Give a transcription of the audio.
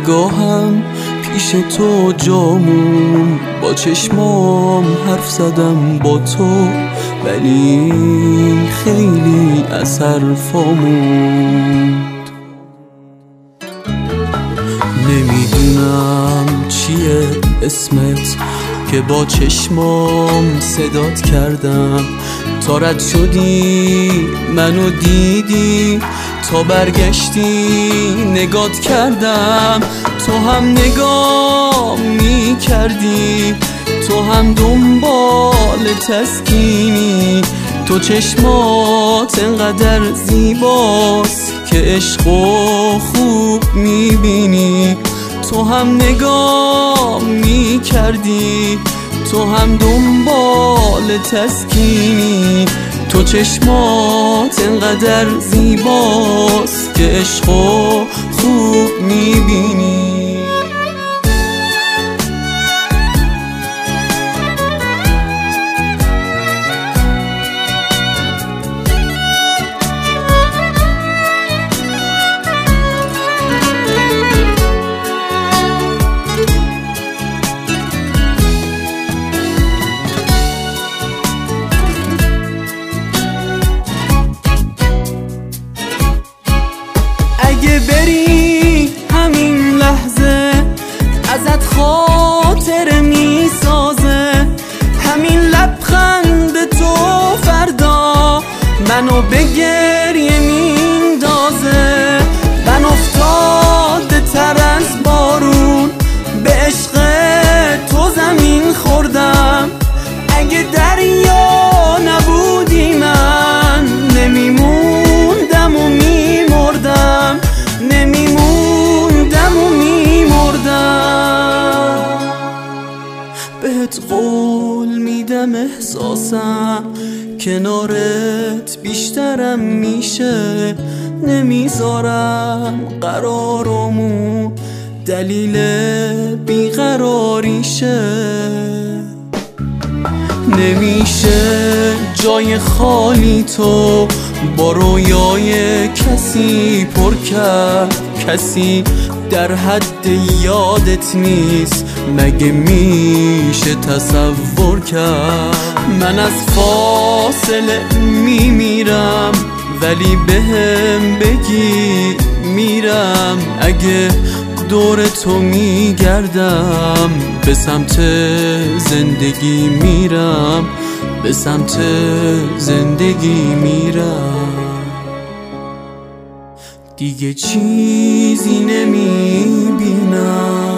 نگاهم پیش تو جامون، با چشمام حرف زدم با تو، ولی خیلی اثر فاموند. نمیدونم چیه اسمت که با چشمام صدات کردم، تا رد شدی منو دیدی، تا برگشتی نگات کردم. تو هم نگاه می کردی، تو هم دنبال تسکینی، تو چشمات انقدر زیباست که عشقو خوب می بینی. تو هم نگاه می کردی، تو هم دنبال تسکینی، تو چشمات انقدر زیباست که عشقو خوب می بینی. اگه بری همین لحظه ازت خاطر میسازه، همین لبخند تو فردا منو به گریه میندازه. من افتاده تر از بارون به عشق تو زمین خوردم، اگه دریا نبودی من نمیموندم و میمردم، نمیموندم و میمردم. بهت قول میدم احساسم کنارت بیشترم میشه، نمیذارم قرارمون دلیل بیقراریشه. نمیشه جای خالی تو با رویای کسی پر کرد، کسی در حد یادت نیست، مگه میشه تصور کرد؟ من از فاصله میمیرم ولی بهم بگی میرم، اگه دور تو میگردم به سمت زندگی میرم، به سمت زندگی میرم. دیگه چیزی نمیبینم.